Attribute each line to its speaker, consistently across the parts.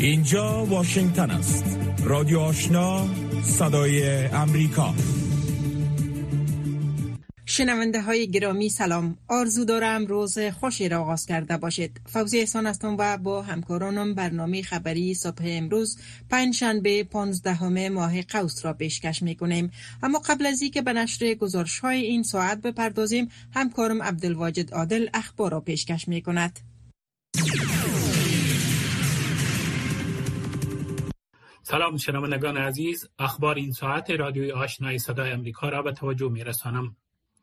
Speaker 1: اینجا واشنگتن است. رادیو آشنا، صدای امریکا.
Speaker 2: شنونده های گرامی سلام، آرزو دارم روز خوشی را آغاز کرده باشید. فوزی احسان هستم و با همکارانم برنامه خبری صبح امروز پنجشنبه 15 ماه قوس را پیشکش میکنیم. اما قبل از اینکه به نشر گزارش های این ساعت بپردازیم، همکارم عبدالواجد عادل اخبار را پیشکش میکند.
Speaker 3: سلام شنوندگان عزیز، اخبار این ساعت رادیوی آشنای صدای امریکا را به توجه میرسانم.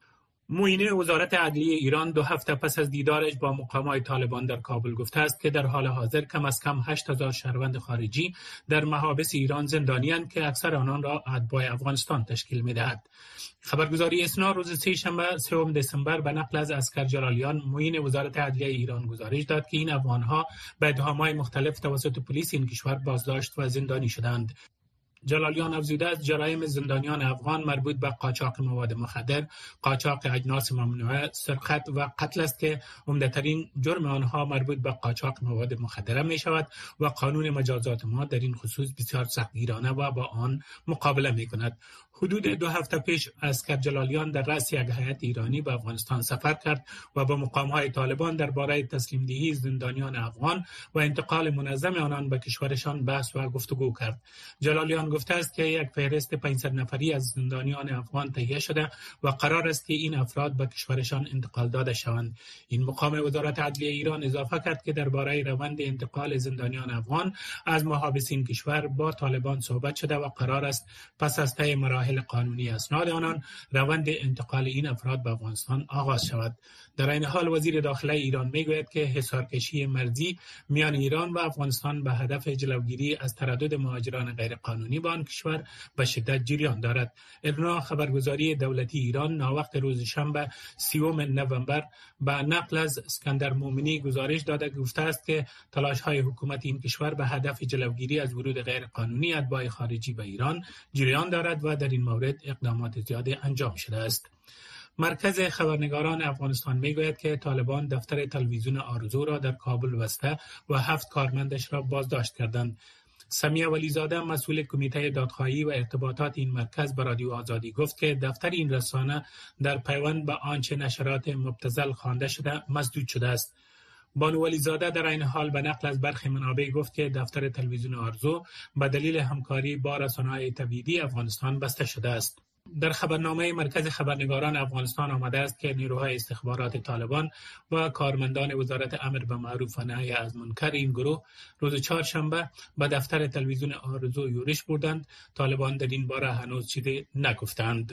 Speaker 3: معین وزارت عدلیه ایران 2 هفته پس از دیدارش با مقامات طالبان در کابل گفته است که در حال حاضر کم از کم 8000 شهروند خارجی در محابس ایران زندانی‌اند که اکثر آنان را اتباع افغانستان تشکیل می‌دهد. خبرگزاری اسنا روز سه‌شنبه 3 دسامبر به نقل از اسکر جلالیان معین وزارت عدلیه ایران گزارش داد که این افغان‌ها به اتهام‌های مختلف توسط پلیس این کشور بازداشت و زندانی شدند. جلالیان افزوده است جرایم زندانیان افغان مربوط به قاچاق مواد مخدر، قاچاق اجناس ممنوعه، سرقت و قتل است که عمده‌ترین جرم آنها مربوط به قاچاق مواد مخدر می شود و قانون مجازات ما در این خصوص بسیار سختگیرانه و با آن مقابله می کند. حدود 2 هفته پیش اسکر جلالیان در رأس یک هیئت ایرانی به افغانستان سفر کرد و با مقام‌های طالبان درباره تسلیم دهی زندانیان افغان و انتقال منظم آنان به کشورشان بحث و گفتگو کرد. جلالیان گفته است که یک فهرست 500 نفری از زندانیان افغان تهیه شده و قرار است که این افراد به کشورشان انتقال داده شوند. این مقام وزارت عدلیه ایران اضافه کرد که درباره روند انتقال زندانیان افغان از محابس این کشور با طالبان صحبت شده و قرار است پس از طی مراحل قانونی اسناد آنان روند انتقال این افراد به افغانستان آغاز شود. در این حال وزیر داخله ایران میگوید که حصارکشی مرزی میان ایران و افغانستان به هدف جلوگیری از تردد مهاجران غیرقانونی به آن کشور به شدت جریان دارد. ارنا خبرگزاری دولتی ایران ناوقت روز شنبه 30 نوامبر به نقل از اسکندر مومنی گزارش داده گفته است که تلاش‌های حکومت این کشور به هدف جلوگیری از ورود غیرقانونی اتباع خارجی به ایران جریان دارد و در این مورد اقدامات زیادی انجام شده است. مرکز خبرنگاران افغانستان میگوید که طالبان دفتر تلویزیون آرزو را در کابل بسته و 7 کارمندش را بازداشت کردند. سمیه ولیزاده مسئول کمیته دادخواهی و ارتباطات این مرکز به رادیو آزادی گفت که دفتر این رسانه در پیوند به آنچه نشرات مبتذل خوانده شده مسدود شده است. بانو ولیزاده در این حال به نقل از برخی منابع گفت که دفتر تلویزیون آرزو به دلیل همکاری با رسانه‌های تبعیدی افغانستان بسته شده است. در خبرنامه مرکز خبرنگاران افغانستان آمده است که نیروهای استخبارات طالبان و کارمندان وزارت امر به معروف و نهی از منکر این گروه روز چهارشنبه به دفتر تلویزیون آرزو یورش بردند. طالبان در این باره هنوز چیزی نگفتند.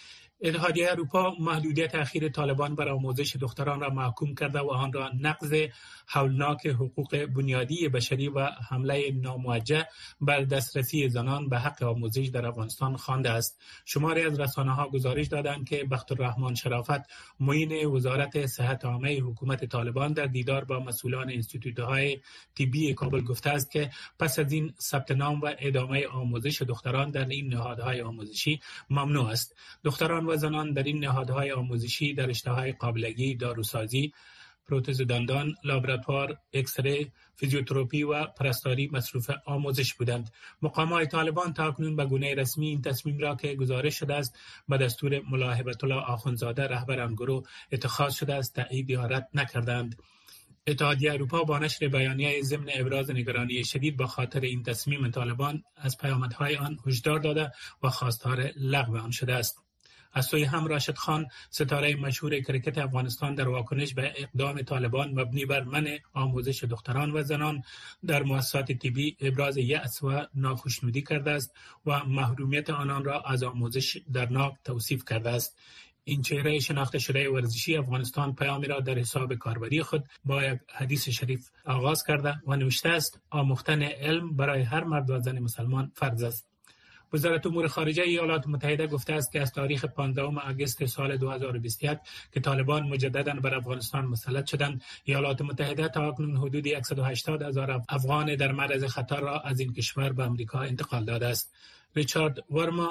Speaker 3: اتحادیه اروپا محدودیت اخیر طالبان بر آموزش دختران را محکوم کرده و آن را نقض هولناک حقوق بنیادی بشری و حمله ناموجه بر دسترسی زنان به حق آموزش در افغانستان خوانده است. شماری از رسانه‌ها گزارش دادند که بختالرحمن شرافت معین وزارت صحت عامه حکومت طالبان در دیدار با مسئولان انستیتوت‌های طبی کابل گفته است که پس از این ثبت نام و ادامه آموزش دختران در این نهادهای آموزشی ممنوع است. دختران و زنان در این نهادهای آموزشی در رشته‌های قابلگی، داروسازی، پروتز دندان، لابراتوار، اکسره، فیزیوتراپی و پرستاری مصروف آموزش بودند. مقامات طالبان تاکنون به گونه رسمی این تصمیم را که گزارش شده است به دستور ملا هیبت الله آخوندزاده رهبر آن گروه اتخاذ شده است تایید یا رد نکردند. اتحادیه اروپا با نشر بیانیه ضمن ابراز نگرانی شدید به خاطر این تصمیم طالبان از پیامدهای آن هشدار داده و خواستار لغو آن شده است. از سوی هم راشد خان ستاره مشهور کرکت افغانستان در واکنش به اقدام طالبان مبنی بر منع آموزش دختران و زنان در مؤسسات طبی ابراز یأس و ناخوشنودی کرده است و محرومیت آنان را از آموزش درناک توصیف کرده است. این چهره شناخته شده ورزشی افغانستان پیامی را در حساب کاربری خود با یک حدیث شریف آغاز کرده و نوشته است: آموختن علم برای هر مرد و زن مسلمان فرض است. وزارت امور خارجه ایالات متحده گفته است که از تاریخ 15 آگوست سال 2021 که طالبان مجددا بر افغانستان مسلط شدند، ایالات متحده تا اکنون حدود 180,000 افغان در معرض خطر را از این کشور به آمریکا انتقال داده است. ریچارد ورما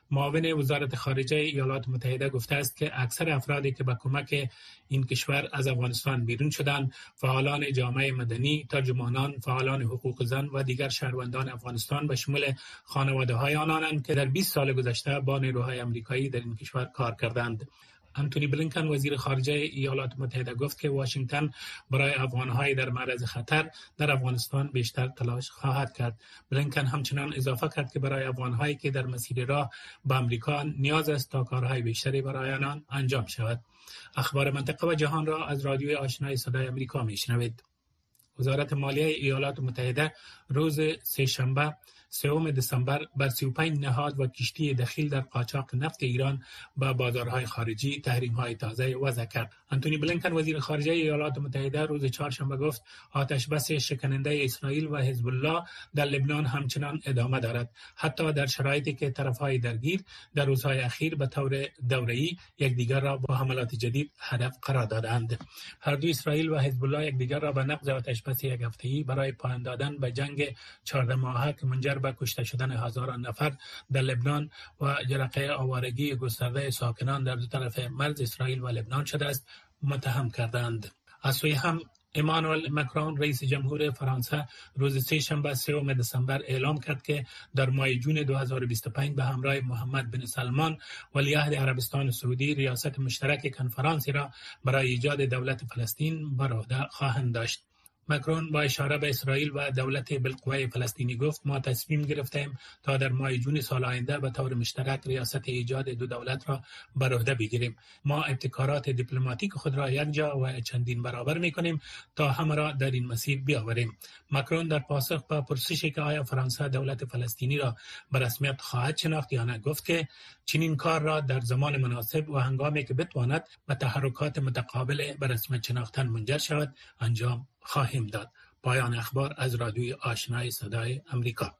Speaker 3: معاون وزارت خارجه ایالات متحده گفته است که اکثر افرادی که به کمک این کشور از افغانستان بیرون شدند، فعالان جامعه مدنی، ترجمانان، فعالان حقوق زن و دیگر شهروندان افغانستان به شمول خانواده‌های آنانند که در 20 سال گذشته با نیروهای آمریکایی در این کشور کار کردند. انتونی بلینکن وزیر خارجه ایالات متحده گفت که واشنگتن برای افغان‌های در معرض خطر در افغانستان بیشتر تلاش خواهد کرد. بلینکن همچنان اضافه کرد که برای افغان‌هایی که در مسیر راه به آمریکا نیاز است تا کارهای بیشتری برای آنان انجام شود. اخبار منطقه و جهان را از رادیوی آشنای صدای آمریکا میشنوید. وزارت مالیه ایالات متحده روز سه‌شنبه 3 دسامبر بر 35 نهاد و کشتی دخیل در قاچاق نفت ایران به بازارهای خارجی تحریم‌های تازه وضع کرد. انتونی بلینکن وزیر خارجه ایالات متحده روز چهارشنبه گفت آتش‌بس شکننده اسرائیل و حزب الله در لبنان همچنان ادامه دارد، حتی در شرایطی که طرف‌های درگیر در روزهای اخیر به طور دوره‌ای یکدیگر را با حملات جدید هدف قرار دادند. هر دو اسرائیل و حزب الله یکدیگر را به نقض آتش‌بس یک هفته‌ای برای پایان دادن به جنگ 14 ماهه که منجر به کشته شدن هزاران نفر در لبنان و جرقه آوارگی گسترده ساکنان در دو طرف مرز اسرائیل و لبنان شده است متهم کردند. از سوی هم امانوئل مکرون رئیس جمهور فرانسه روز سه‌شنبه 3 دسامبر اعلام کرد که در ماه جون 2025 به همراه محمد بن سلمان ولیعهد عربستان سعودی ریاست مشترک کنفرانسی را برای ایجاد دولت فلسطین بر عهده خواهند داشت. مکرون با اشاره به اسرائیل و دولت بالقوه فلسطینی گفت ما تصمیم گرفتیم تا در ماه جون سال آینده به طور مشترک ریاست ایجاد دو دولت را بر عهده بگیریم. ما ابتکارات دیپلماتیک خود را یکجا و چندین برابر می‌کنیم تا همه را در این مسیر بیاوریم. مکرون در پاسخ به پرسشی که آیا فرانسه دولت فلسطینی را به رسمیت خواهد شناخت یا نه گفت که چنین کار را در زمان مناسب و هنگامی که بتواند به تحرکات متقابل به رسمیت شناختن منجر شود انجام خواهیم داد. پایان اخبار از رادیوی آشنای صدای آمریکا.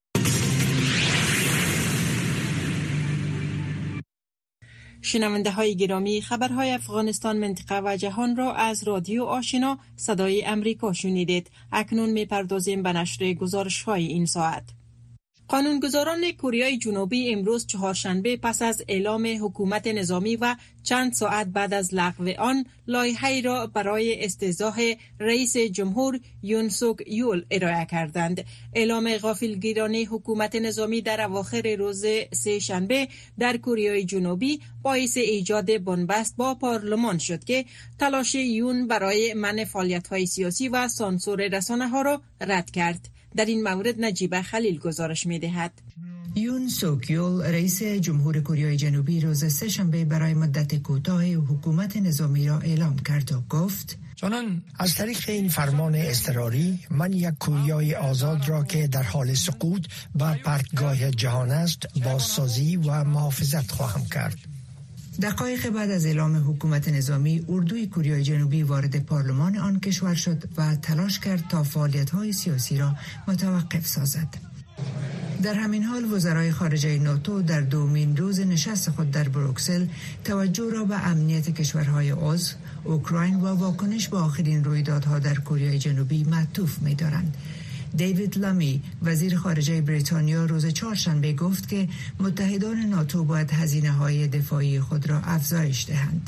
Speaker 2: شنونده های گرامی، خبرهای افغانستان، منطقه و جهان را از رادیو آشنا صدای آمریکا شنیدید. اکنون می‌پردازیم به نشر گزارش‌های این ساعت. قانونگذاران کره جنوبی امروز چهارشنبه پس از اعلام حکومت نظامی و چند ساعت بعد از لغو آن لایحه‌ای را برای استعزای رئیس جمهور یون سوک یول ارائه کردند. اعلام غافلگیرانه حکومت نظامی در اواخر روز سه‌شنبه در کره جنوبی باعث ایجاد بنبست با پارلمان شد که تلاش یون برای منع فعالیت‌های سیاسی و سانسور رسانه‌ها را رد کرد. در این مورد نجیبه خلیل گزارش می‌دهد.
Speaker 4: یون سوک یول رئیس جمهور کره جنوبی روز سه‌شنبه برای مدت کوتاه حکومت نظامی را اعلام کرد و گفت
Speaker 5: چنان از طریق این فرمان اضطراری من یک کوریای آزاد را که در حال سقوط به پرتگاه جهان است بازسازی و محافظت خواهم کرد.
Speaker 4: دقایق بعد از اعلام حکومت نظامی اردوی کره جنوبی وارد پارلمان آن کشور شد و تلاش کرد تا فعالیت‌های سیاسی را متوقف سازد. در همین حال وزرای خارجه ناتو در دومین روز نشست خود در بروکسل توجه را به امنیت کشورهای عضو، اوکراین و واکنش به آخرین رویدادها در کره جنوبی معطوف می‌دارند. دیوید لامی وزیر خارجه بریتانیا روز چهارشنبه گفت که متحدان ناتو باید هزینه‌های دفاعی خود را افزایش دهند.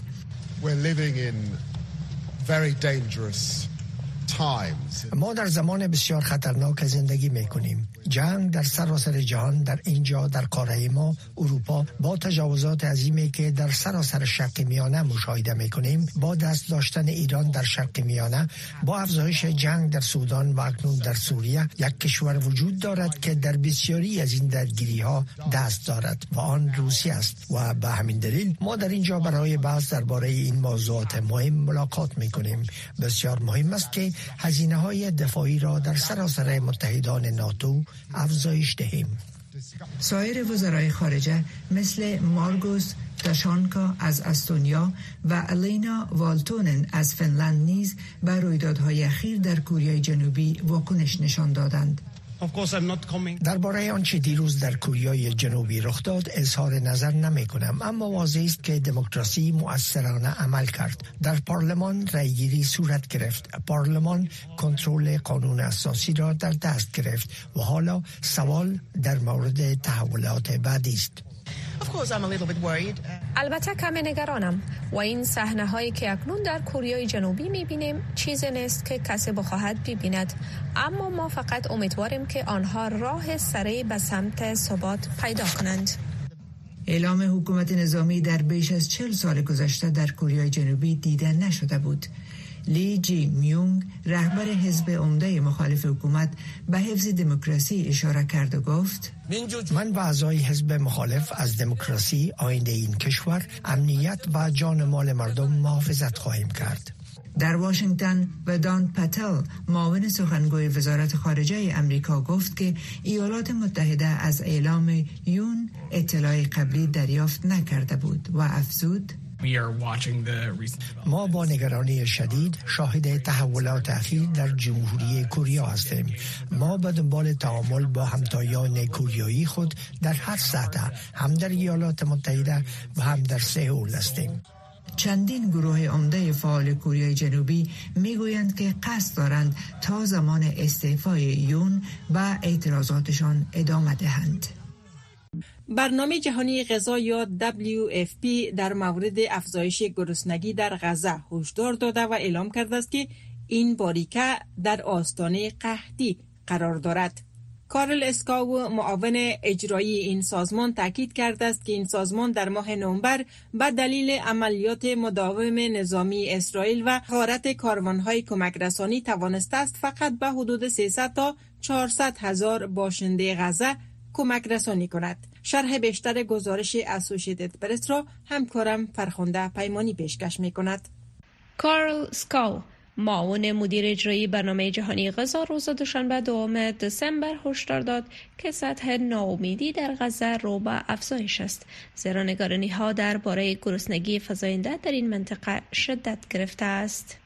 Speaker 5: ما در زمان بسیار خطرناک زندگی می‌کنیم. جنگ در سراسر جهان، در اینجا در قاره ما اروپا، با تجاوزات عظیمی که در سراسر شرق میانه مشاهده می‌کنیم، با دست داشتن ایران در شرق میانه، با افزایش جنگ در سودان و اکنون در سوریه، یک کشور وجود دارد که در بسیاری از این درگیری‌ها دست دارد و آن روسیه است و به همین دلیل ما در اینجا برای بحث درباره این موضوعات مهم ملاقات می‌کنیم. بسیار مهم است که هزینه‌های دفاعی را در سراسر متحدان ناتو افزایش دهیم.
Speaker 4: سایر وزرای خارجه مثل مارگوس داشانکا از استونیا و الینا والتونن از فنلند نیز به رویدادهای اخیر در کره جنوبی واکنش نشان دادند.
Speaker 5: درباره آنچه دیروز در کره جنوبی رخ داد اظهار نظر نمی کنم، اما واضح است که دموکراسی مؤثرانه عمل کرد. در پارلمان رأیگیری صورت گرفت. پارلمان کنترل قانون اساسی را در دست گرفت و حالا سوال در مورد تحولات بعدی است.
Speaker 6: البته کمی نگرانم و این صحنه‌هایی که اکنون در کره جنوبی می‌بینیم چیزی نیست که کسی بخواهد ببیند، اما ما فقط امیدواریم که آنها راه سریع به سمت ثبات پیدا کنند.
Speaker 4: اعلام حکومت نظامی در بیش از 40 سال گذشته در کره جنوبی دیده نشده بود. لی جی میونگ رهبر حزب عمده مخالف حکومت به حفظ دموکراسی اشاره کرد و گفت:
Speaker 5: من و اعضای حزب مخالف از دموکراسی، آینده این کشور، امنیت و جان مال مردم محافظت خواهیم کرد.
Speaker 4: در واشنگتن ودان پتل معاون سخنگوی وزارت خارجه امریکا گفت که ایالات متحده از اعلام یون اطلاع قبلی دریافت نکرده بود و افزود:
Speaker 5: ما با نگرانی شدید شاهد تحولات اخیر در جمهوری کره هستیم. ما به دنبال تعامل با همتایان کوریایی خود در هر سطح، هم در ایالات متحده و هم در سئول هستیم.
Speaker 4: چندین گروه عمده فعال کره جنوبی میگویند که قصد دارند تا زمان استعفای یون و اعتراضاتشان ادامه دهند.
Speaker 2: برنامه جهانی غذا یا WFP در مورد افزایش گرسنگی در غزه هشدار داده و اعلام کرده است که این باریکه در آستانه قحطی قرار دارد. کارل اسکاو معاون اجرایی این سازمان تاکید کرده است که این سازمان در ماه نوامبر به دلیل عملیات مداوم نظامی اسرائیل و غارت کاروانهای کمک رسانی توانسته است فقط به حدود 300 تا 400 هزار باشنده غزه کمک رسانی کند. شرح بیشتر گزارش اسوسییتد پرس را همکارم فرخنده پیمانی پیشکش می کند.
Speaker 6: کارل اسکاو معاون مدیر اجرایی برنامه جهانی غذا روز دوشنبه دوم دسامبر هشدار داد که سطح ناامیدی در غزه رو به افزایش است، زیرا نگرانی‌ها درباره گرسنگی فزاینده در این منطقه شدت گرفته است.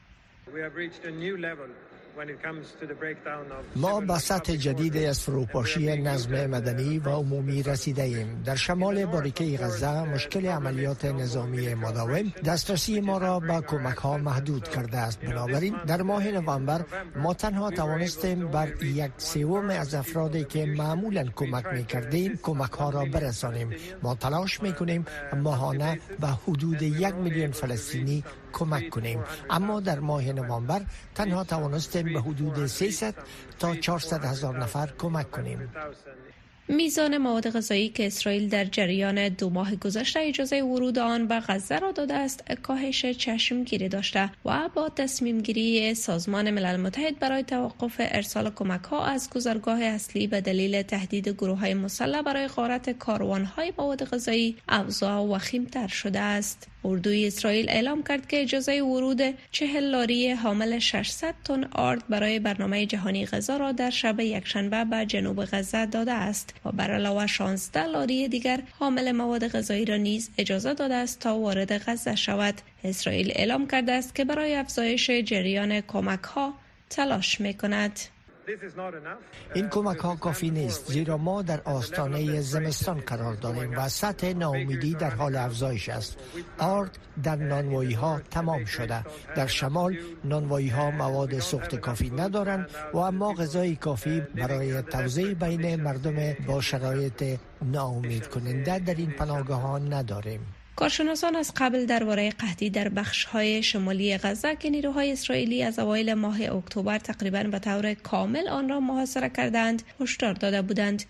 Speaker 5: ما به سطح جدید از فروپاشی نظم مدنی و عمومی رسیده ایم. در شمال باریکه غزه مشکل عملیات نظامی مداوم دسترسی ما را به کمک ها محدود کرده است. بنابراین در ماه نوامبر ما تنها توانستیم بر 1/3 از افرادی که معمولا کمک می کردیم کمک ها را برسانیم. ما تلاش می کنیم ماهانه به حدود 1 میلیون فلسطینی کمک کنیم، اما در ماه نوامبر تنها توانستیم به حدود 300 تا 400 هزار نفر کمک کنیم.
Speaker 6: میزان مواد غذایی که اسرائیل در جریان 2 ماه گذشته اجازه ورود آن به غزه را داده است کاهش چشمگیری داشته و با تصمیم گیری سازمان ملل متحد برای توقف ارسال کمک ها از گذرگاه اصلی به دلیل تهدید گروه های مسلح برای غارت کاروان های مواد غذایی اوضاع وخیم‌تر شده است. اردوی اسرائیل اعلام کرد که اجازه ورود 40 لاری حامل 600 تن آرد برای برنامه جهانی غذا را در شب یکشنبه به جنوب غزه داده است و بر علاوه 16 لاری دیگر حامل مواد غذایی را نیز اجازه داده است تا وارد غزه شود. اسرائیل اعلام کرده است که برای افزایش جریان کمک ها تلاش می‌کند.
Speaker 5: این کمک ها کافی نیست، زیرا ما در آستانه زمستان قرار داریم و سطح ناامیدی در حال افزایش است. آرد در نانوایی ها تمام شده. در شمال نانوایی ها مواد سوخت کافی ندارند و اما غذای کافی برای توزیع بین مردم با شرایط ناامید کننده در این پناهگاهان نداریم.
Speaker 6: کارشناسان از قبل درباره قحطی در بخش‌های شمالی غزه که نیروهای اسرائیلی از اوایل ماه اکتبر تقریباً به طور کامل آن را محاصره کردند هشدار داده بودند.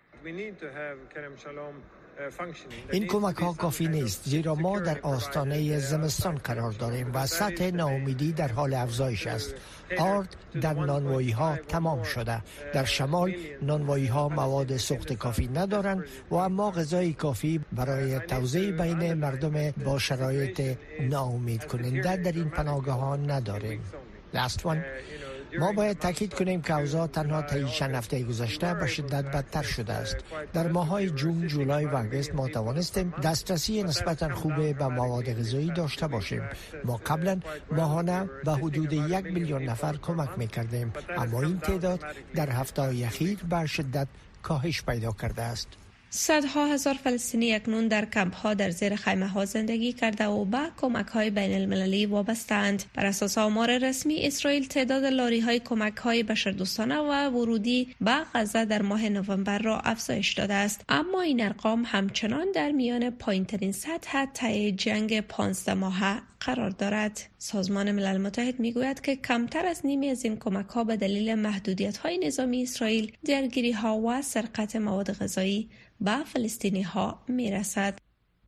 Speaker 5: این کمک ها کافی نیست، زیرا ما در آستانه زمستان قرار داریم و سطح ناامیدی در حال افزایش است. آرد در نانوایی ها تمام شده. در شمال نانوایی ها مواد سوخت کافی ندارند و اما غذای کافی برای توزیع بین مردم با شرایط ناامید کننده در این پناهگاهان نداریم. ما باید تاکید کنیم که اوضاع تنها طی چند هفته گذشته به شدت بدتر شده است. در ماه‌های جون، جولای و آگوست ما توانستیم دسترسی نسبتاً خوب به مواد غذایی داشته باشیم. ما قبلا ماهانه به حدود 1 میلیون نفر کمک می‌کردیم، اما این تعداد در هفته‌های اخیر به شدت کاهش پیدا کرده است.
Speaker 6: صدها هزار فلسطینی اکنون در کمپ ها در زیر خیمه ها زندگی کرده و به کمک های بین المللی وابسته‌اند. بر اساس آمار رسمی اسرائیل تعداد لاری های کمک های بشردوستانه و ورودی به غزه در ماه نوامبر را افزایش داده است، اما این ارقام همچنان در میان پایین‌ترین سطح طی جنگ 15 ماهه قرار دارد. سازمان ملل متحد میگوید که کمتر از نیمی از این کمک ها به دلیل محدودیت های نظامی اسرائیل، درگیری ها و سرقت مواد غذایی به فلسطینی ها میرسد.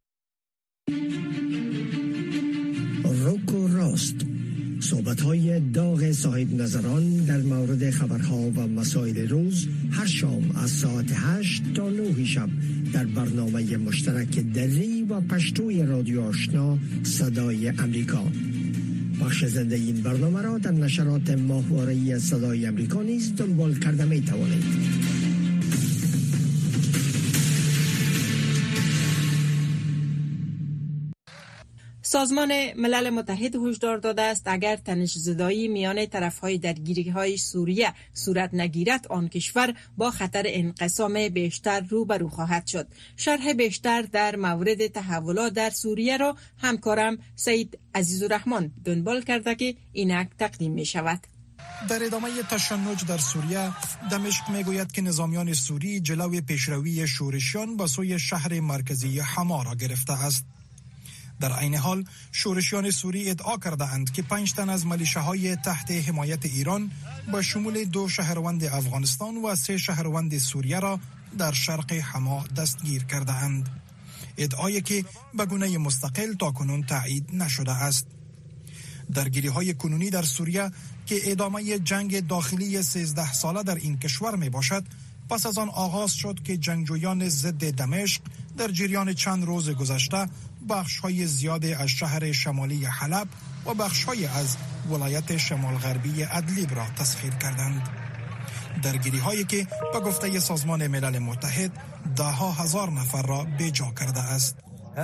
Speaker 5: روک و راست، صحبت‌های داغ صاحب نظران در مورد خبرها و مسائل روز هر شام از ساعت 8 تا 9 شب در برنامه مشترک دری و پشتوی رادیو آشنا صدای امریکا. بخش زنده این برنامه را در نشرات ماهواره‌ای صدای امریکا نیز دنبال کرده می توانید.
Speaker 2: سازمان ملل متحد هشدار داده است اگر تنش‌زدایی میان طرف‌های درگیری‌های سوریه صورت نگیرد، آن کشور با خطر انقسام بیشتر روبرو خواهد شد. شرح بیشتر در مورد تحولات در سوریه را همکارم سید عزیزالرحمن دنبال کرده که اینک تقدیم می شود.
Speaker 7: در ادامه تشنج در سوریه، دمشق میگوید که نظامیان سوری جلوی پیشروی شورشیان به سوی شهر مرکزی حما را گرفته است. در عین حال شورشیان سوری ادعا کرده اند که 5 تن از ملیشه‌های تحت حمایت ایران با شمول 2 شهروند افغانستان و 3 شهروند سوریه را در شرق حما دستگیر کرده اند. ادعایی که به گونه مستقل تاکنون تایید نشده است. درگیری‌های کنونی در سوریه که ادامه جنگ داخلی 13 ساله در این کشور می باشد، پس از آن آغاز شد که جنگجویان ضد دمشق در جریان چند روز گذشته بخش‌های زیادی از شهر شمالی حلب و بخش‌های از ولایت شمال غربی ادلیب را تسخیر کردند. درگیری‌هایی که به گفته سازمان ملل متحد 10,000 نفر را بی‌جا کرده است.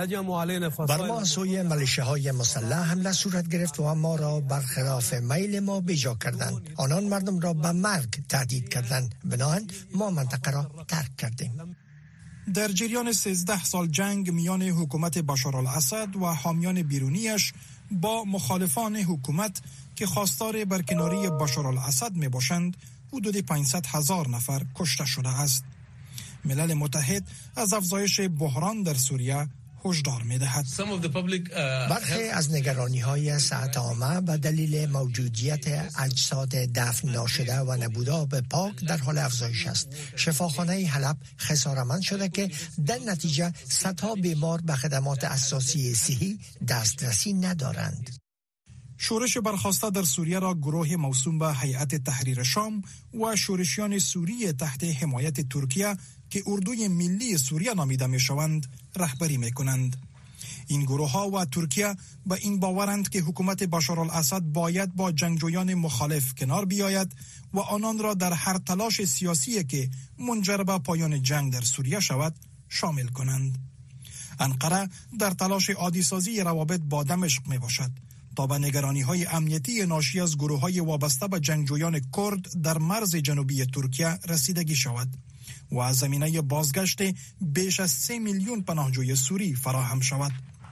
Speaker 5: بر ما سوی ملیشه‌های مسلح حمله صورت گرفت و ما را برخلاف میل ما بی‌جا کردند. آنان مردم را به مرگ تهدید کردند، بنابراین ما منطقه را ترک کردیم.
Speaker 7: در جریان 13 سال جنگ میان حکومت بشارالاسد و حامیان بیرونیش با مخالفان حکومت که خواستار برکناری بشارالاسد می باشند، حدود 500,000 نفر کشته شده است. ملل متحد از افزایش بحران در سوریه هشدار می‌دهد.
Speaker 5: برخی از نگرانی‌های صحت عامه به دلیل موجودیت اجساد دفن ناشده و نبود آب پاک در حال افزایش است. شفاخانه حلب خساره‌مند شده که در نتیجه صدها بیمار به خدمات اساسی صحی دسترسی ندارند.
Speaker 7: شورش برخاسته در سوریه را گروه موسوم به هیئت تحریر شام و شورشیان سوری تحت حمایت ترکیه که اردوی ملی سوریه نامیده می شوند رهبری می کنند. این گروه ها و ترکیه به این باورند که حکومت بشارالاسد باید با جنگجویان مخالف کنار بیاید و آنان را در هر تلاش سیاسی که منجر به پایان جنگ در سوریه شود شامل کنند. انقره در تلاش عادی سازی روابط با دمشق می باشد تا به نگرانی‌های امنیتی ناشی از گروه‌های وابسته به جنگجویان کرد در مرز جنوبی ترکیه رسیدگی شود و از زمینه بازگشت بیش از 3 میلیون پناهجوی سوری فراهم شود.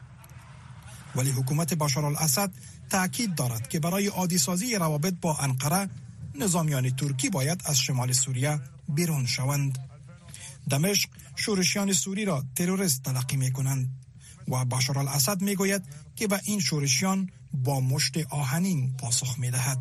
Speaker 7: ولی حکومت بشارالاسد تأکید دارد که برای عادی سازی روابط با انقره، نظامیان ترکی باید از شمال سوریه بیرون شوند. دمشق شورشیان سوری را تروریست تلقی می کنند و بشارالاسد می گوید که به این شورشیان با مشت آهنین پاسخ می دهد.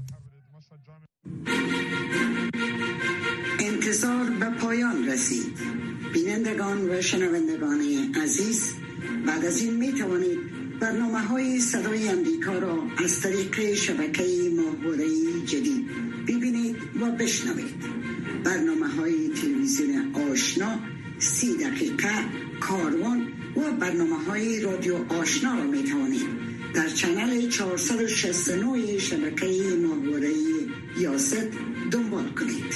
Speaker 8: انتظار به پایان رسید. بینندگان و شنوندگان عزیز، بعد از این می توانید برنامه‌های صدای امریکا را از طریق شبکه ماهواره‌ای جدید ببینید و بشنوید. برنامه‌های تلویزیون آشنا، 30 دقیقه کاروان و برنامه‌های رادیو آشنا را می توانید در چنل 469 شبکه ماهواره‌ای یاست دنبال کنید.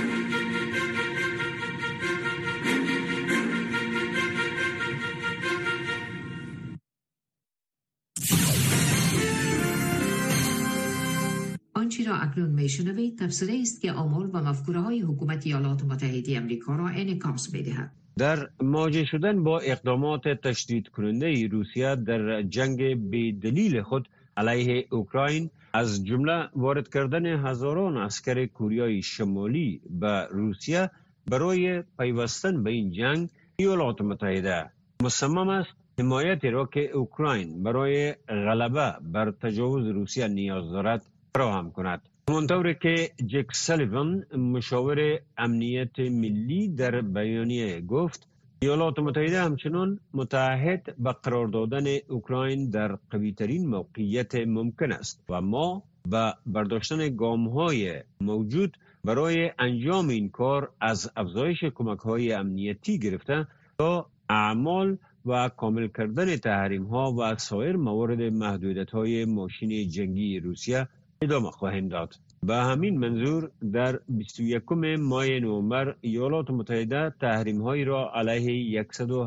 Speaker 4: آنچه را اکنون میشنوید تفسیری است که آمال و مفکوره‌های حکومت ایالات متحده آمریکا را انعکاس می‌دهد.
Speaker 9: در مواجه شدن با اقدامات تشدید کننده روسیه در جنگ بی‌دلیل خود علیه اوکراین، از جمله وارد کردن هزاران عسکر کوریای شمالی به روسیه برای پیوستن به این جنگ، ایالات متحده مصمم است حمایتی را که اوکراین برای غلبه بر تجاوز روسیه نیاز دارد فراهم کند. همانطور که جک سالیوان، مشاور امنیت ملی، در بیانیه گفت، ایالات متحده همچنان متعهد به قرار دادن اوکراین در قوی‌ترین موقعیت ممکن است و ما به برداشتن گام‌های موجود برای انجام این کار، از افزایش کمک‌های امنیتی گرفته تا اعمال و کامل کردن تحریم‌ها و سایر موارد محدودیت‌های ماشین جنگی روسیه ادامه خواهیم داد. به همین منظور در 21 ماه نوامبر ایالات متحده تحریم‌هایی را علیه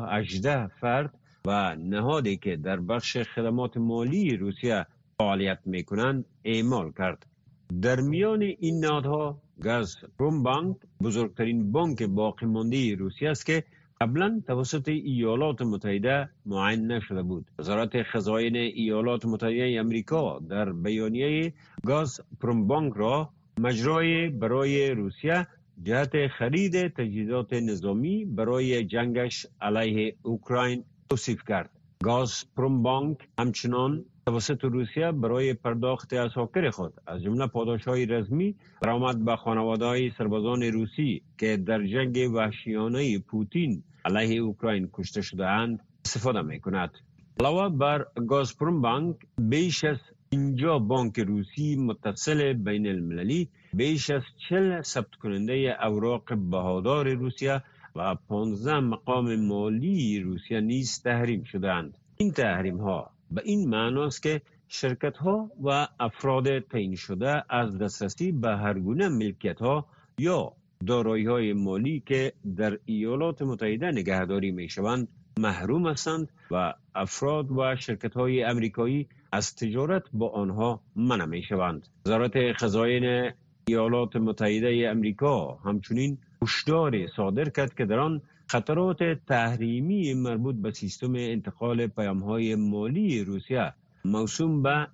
Speaker 9: 118 فرد و نهادی که در بخش خدمات مالی روسیه فعالیت می‌کنند اعمال کرد. در میان این نهادها گازپرومبانک، بزرگترین بانک باقی مانده روسیه است که قبلا توسط ایالات متحده معین نشده بود. وزارت خزائن ایالات متحده آمریکا در بیانیه گازپرومبانک را مجرای برای روسیه جهت خرید تجهیزات نظامی برای جنگش علیه اوکراین توصیف کرد. گازپرومبانک همچنان توسط روسیه برای پرداخت اساکر خود، از جمله پاداش‌های رسمی برآمد به خانواده‌های سربازان روسی که در جنگ وحشیانه پوتین علیه اوکراین کشته شده‌اند استفاده می‌کند. علاوه بر گازپرومبانک، بیش از 50 بانک روسی متصل بین المللی، بیش از 40 ثبت کننده اوراق بهادار روسیه و 15 مقام مالی روسیه نیز تحریم شده‌اند. این تحریم‌ها به این معنی است که شرکت‌ها و افراد تعیین شده از دسترسی به هر گونه ملکیت‌ها یا دارایی‌های مالی که در ایالات متحده نگهداری می‌شوند محروم هستند و افراد و شرکت‌های آمریکایی از تجارت با آنها منع می‌شوند. وزارت خزائن ایالات متحده آمریکا همچنین هشداری صادر کرد که در آن خطرات تحریمی مربوط به سیستم انتقال پیام‌های مالی روسیه موسوم به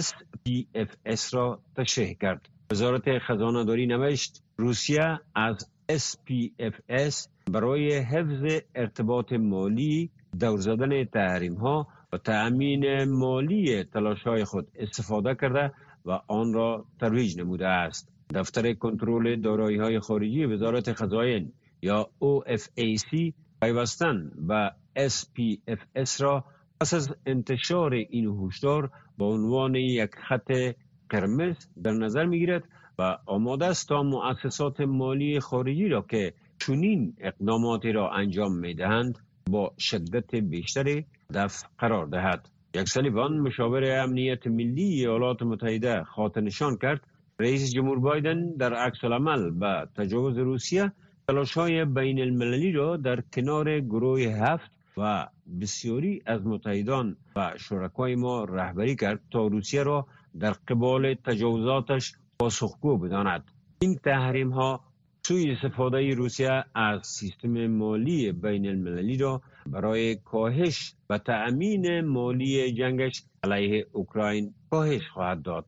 Speaker 9: SPFS را تشریح کرد. وزارت خزانه داری نوشت روسیه از SPFS برای حفظ ارتباط مالی، دور زدن تحریم‌ها و تأمین مالی تلاش‌های خود استفاده کرده و آن را ترویج نموده است. دفتر کنترل دارایی‌های خارجی وزارت خزائن یا OFAC پیوستن به SPFS را پس از انتشار این هشدار به عنوان یک خط قرمز در نظر می‌گیرد و آماده است تا مؤسسات مالی خارجی را که چنین اقداماتی را انجام می‌دهند با شدت بیشتری دفع قرار دهد. یک سالیوان، مشاور امنیت ملی ایالات متحده، خاطر نشان کرد رئیس جمهور بایدن در عکس‌العمل به تجاوز روسیه تلاش‌های بین المللی را در کنار گروه 7 و بسیاری از متحدان و شرکای ما رهبری کرد تا روسیه را در قبال تجاوزاتش پاسخگو بداند. این تحریم ها سوی استفاده روسیه از سیستم مالی بین المللی را برای کاهش و تأمین مالی جنگش علیه اوکراین کاهش خواهد داد.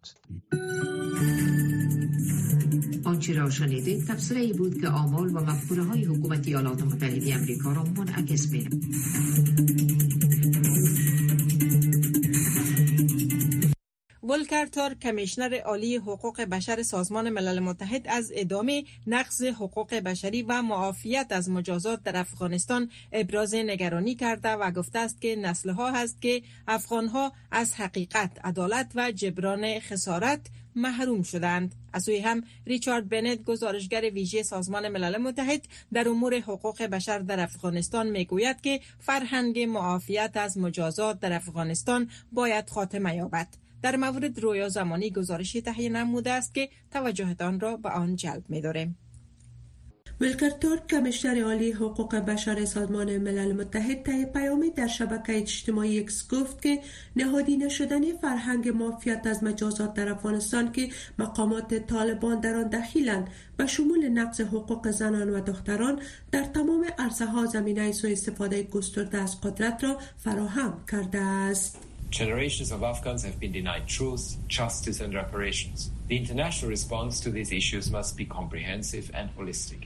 Speaker 4: آنچه را شنیدید تفسیری بود که آمال و مفکوره های حکومت ایالات متحده آمریکا را منعکس می نمود.
Speaker 2: ولکر تورک، کمیشنر عالی حقوق بشر سازمان ملل متحد، از ادامه نقض حقوق بشری و معافیت از مجازات در افغانستان ابراز نگرانی کرده و گفته است که نسل‌ها هست که افغان‌ها از حقیقت، عدالت و جبران خسارت محروم شدند. از سوی هم ریچارد بنت، گزارشگر ویژه سازمان ملل متحد در امور حقوق بشر در افغانستان، میگوید که فرهنگ معافیت از مجازات در افغانستان باید خاتمه یابد. در مورد رویا زمانی گزارشی تهیه نموده است که توجهتان را به آن جلب می‌داریم.
Speaker 10: ولکر تورک کمیشنر عالی حقوق بشر سازمان ملل متحد طی پیامی در شبکه اجتماعی اکس گفت که نهادینه شدن فرهنگ مافیات از مجازات در افغانستان که مقامات طالبان در آن دخیلند به شمول نقض حقوق زنان و دختران در تمام عرصه‌ها زمینه سوء استفاده گسترده از قدرت را فراهم کرده است.
Speaker 11: Generations of Afghans have been denied truth, justice and reparations. The international response to these issues must be comprehensive and holistic.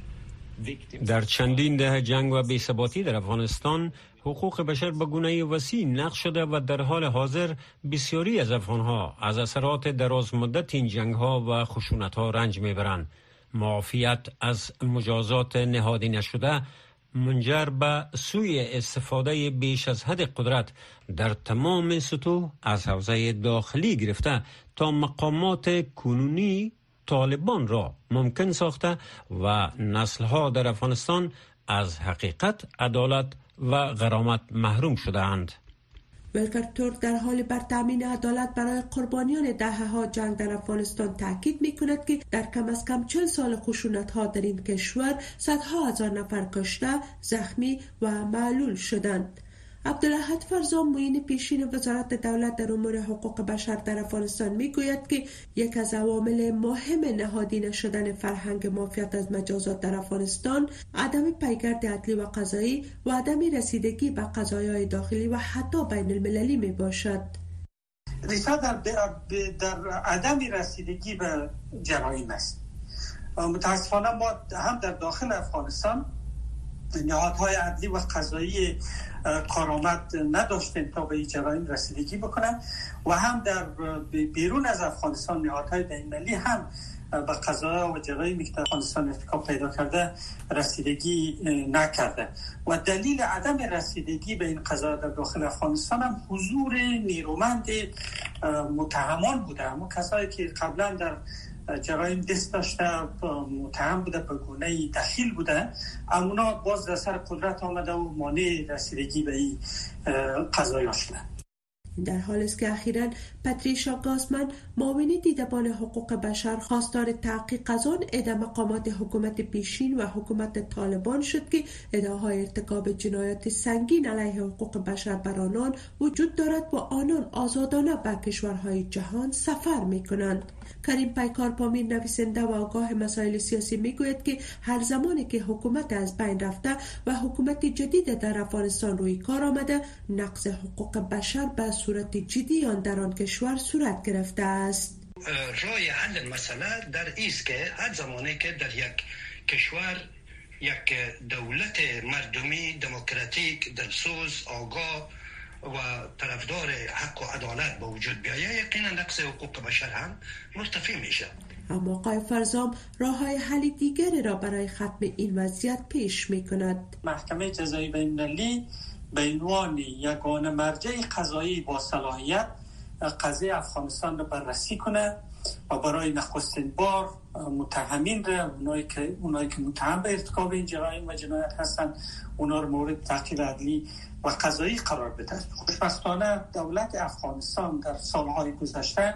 Speaker 9: در چندین دهه جنگ و بی‌ثباتی در افغانستان حقوق بشر به گونه‌ای وسیع نقض شده و در حال حاضر بسیاری از افغان‌ها از اثرات درازمدت این جنگ‌ها و خشونت‌ها رنج می‌برند. معافیت از مجازات نهادینه شده منجر به سوی استفاده بیش از حد قدرت در تمام سطوح از حوزه داخلی گرفته تا مقامات کنونی طالبان را ممکن ساخته و نسل‌ها در افغانستان از حقیقت، عدالت و غرامت محروم شده‌اند.
Speaker 10: ولکر تورک در حال بر تامین عدالت برای قربانیان دهه‌ها جنگ در افغانستان تاکید می‌کند که در کم از کم 40 سال خشونت‌ها در این کشور صدها هزار نفر کشته، زخمی و معلول شدند. عبدالاحد فرزام معین پیشین وزارت دولت در امور حقوق بشر در افغانستان میگوید که یک از عوامل مهم نهادینه شدن فرهنگ مافیات از مجازات در افغانستان عدم پیگرد عدلی و قضایی و عدم رسیدگی به قضایای داخلی و حتی بین المللی می باشد.
Speaker 12: ریشه در عدم رسیدگی به جرایم است. متاسفانه ما هم در داخل افغانستان نهادهای عدلی و قضایی کارآمد نداشتیم تا به جرایم رسیدگی بکنن و هم در بیرون از افغانستان نهادهای بین‌المللی هم به قضایا و جرایمی که در افغانستان ارتکاب پیدا کرده رسیدگی نکرده و دلیل عدم رسیدگی به این قضایا در داخل افغانستان هم حضور نیرومند متهمان بوده. اما کسایی که قبلا در جرایم دست داشته متهم بوده به گونه دخیل بوده، اونا باز در سر قدرت آمده و مانع رسیدگی به این قضایا شده.
Speaker 10: در حالی است که اخیراً پاتریشا گاسمن معاون دیدبان حقوق بشر خواستار تحقیق از آن عده مقامات حکومت پیشین و حکومت طالبان شد که ادعاهای ارتکاب جنایات سنگین علیه حقوق بشر بر آنان وجود دارد و آنان آزادانه به کشورهای جهان سفر می‌کنند. کریم پیکار پامیر نویسنده و آگاه مسائل سیاسی میگوید که هر زمانی که حکومت از بین رفته و حکومت جدید در افغانستان روی کار آمده، نقض حقوق بشر به صورت جدی آن در آن کشور صورت گرفته است.
Speaker 13: راه حل مسئله در ایست که هر زمانی که در یک کشور یک دولت مردمی دموکراتیک دلسوز آگاه و طرفدار حق و عدالت با وجود بیاید، یقینا نقض حقوق بشر هم مرتفع میشه.
Speaker 10: اما آقای فرزام راه‌های حل دیگری را برای ختم این وضعیت پیش می‌کند.
Speaker 12: محکمه جزایی بین‌المللی به عنوان یگانه مرجع قضایی با صلاحیت قضیه افغانستان را بررسی کنه و برای نخستین بار متهمین را، اونایی که متهم به ارتکاب این جرایم و جنایت هستند، اونا رو مورد تعقیب عدلی و قضایی قرار بده. خوشبختانه دولت افغانستان در سالهای گذشته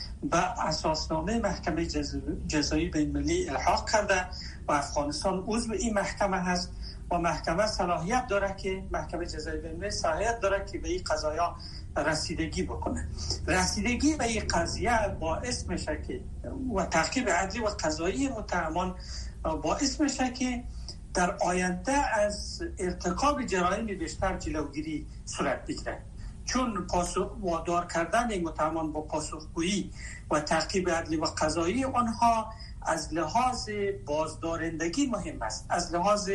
Speaker 12: به اساسنامه محکمه جزایی بین‌المللی الحاق کرده و افغانستان عضو این محکمه هست و محکمه صلاحیت داره که محکمه جزایی بین‌المللی صلاحیت داره که به این قضایا رسیدگی بکنه. رسیدگی به این قضیه باعث میشه که و تعقیب عدلی و قضایی متهمان باعث میشه که در آینده از ارتکاب جرایم بیشتر جلوگیری صورت بگیره، چون وادار کردن این متهمان با پاسخگویی و تعقیب عدلی و قضایی آنها از لحاظ بازدارندگی مهم است، از لحاظ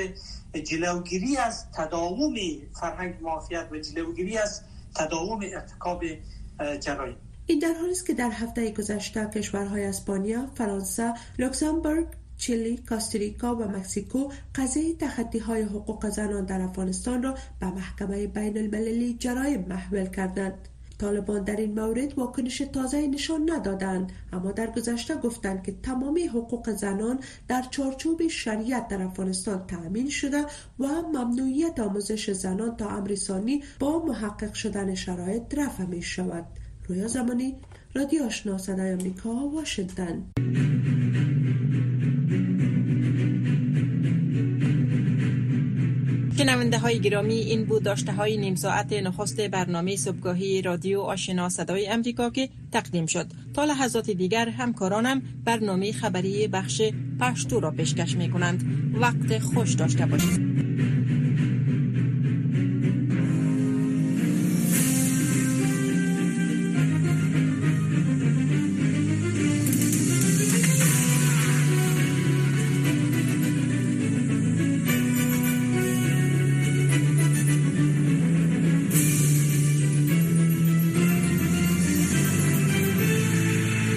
Speaker 12: جلوگیری از تداوم فرهنگ معافیت و جلوگیری از تداوم ارتکاب جرایم.
Speaker 10: این در حالی است که در هفته گذشته کشورهای اسپانیا، فرانسه، لوکزامبورگ، چیلی، کاستاریکا و مکزیکو قضیه تخطی‌های حقوق زنان در افغانستان را به محکمه بین المللی جرایم محول کردند. طالبان در این مورد واکنش تازه نشان ندادند، اما در گذشته گفتند که تمامی حقوق زنان در چارچوب شریعت در افغانستان تأمین شده و ممنوعیت آموزش زنان تا امر ثانی با محقق شدن شرایط رفع می شود. رویا زمانی، رادیو آشنا صدای آمریکا، واشنگتن.
Speaker 2: شنونده های گرامی، این بود داشته های نیم ساعت نخست برنامه صبحگاهی رادیو آشنا صدای امریکا که تقدیم شد. تا لحظات دیگر همکارانم برنامه خبری بخش پشتو را پیشکش می کنند. وقت خوش داشته باشید.